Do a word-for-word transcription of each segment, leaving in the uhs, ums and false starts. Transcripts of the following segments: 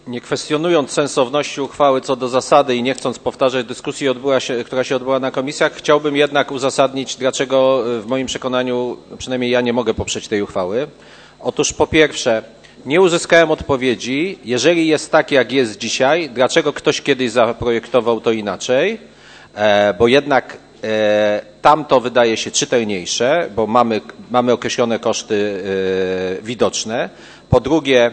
Nie kwestionując sensowności uchwały co do zasady i nie chcąc powtarzać dyskusji, odbyła się, która się odbyła na komisjach, chciałbym jednak uzasadnić, dlaczego w moim przekonaniu, przynajmniej ja nie mogę poprzeć tej uchwały. Otóż po pierwsze, nie uzyskałem odpowiedzi, jeżeli jest tak, jak jest dzisiaj, dlaczego ktoś kiedyś zaprojektował to inaczej, bo jednak tamto wydaje się czytelniejsze, bo mamy, mamy określone koszty widoczne. Po drugie,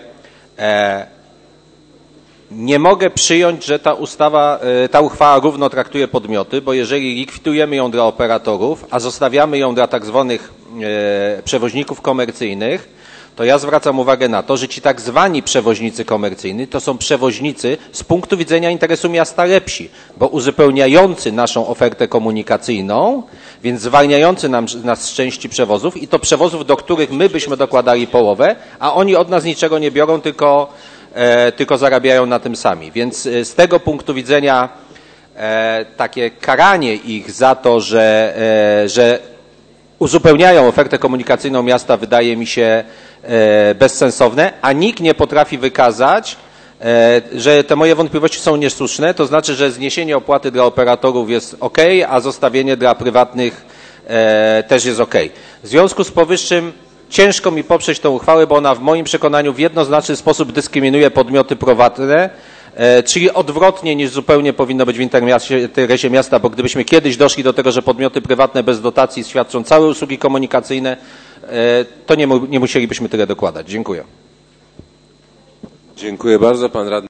nie mogę przyjąć, że ta ustawa, ta uchwała równo traktuje podmioty, bo jeżeli likwidujemy ją dla operatorów, a zostawiamy ją dla tak zwanych przewoźników komercyjnych, to ja zwracam uwagę na to, że ci tak zwani przewoźnicy komercyjni to są przewoźnicy z punktu widzenia interesu miasta lepsi, bo uzupełniający naszą ofertę komunikacyjną, więc zwalniający nam, nas z części przewozów i to przewozów, do których my byśmy dokładali połowę, a oni od nas niczego nie biorą, tylko E, tylko zarabiają na tym sami. Więc e, z tego punktu widzenia e, takie karanie ich za to, że, e, że uzupełniają ofertę komunikacyjną miasta, wydaje mi się e, bezsensowne, a nikt nie potrafi wykazać, e, że te moje wątpliwości są niesłuszne, to znaczy, że zniesienie opłaty dla operatorów jest ok, a zostawienie dla prywatnych e, też jest ok. W związku z powyższym ciężko mi poprzeć tę uchwałę, bo ona w moim przekonaniu w jednoznaczny sposób dyskryminuje podmioty prywatne, e, czyli odwrotnie niż zupełnie powinno być w interesie miasta, bo gdybyśmy kiedyś doszli do tego, że podmioty prywatne bez dotacji świadczą całe usługi komunikacyjne, e, to nie, nie musielibyśmy tyle dokładać. Dziękuję. Dziękuję bardzo. Pan radny.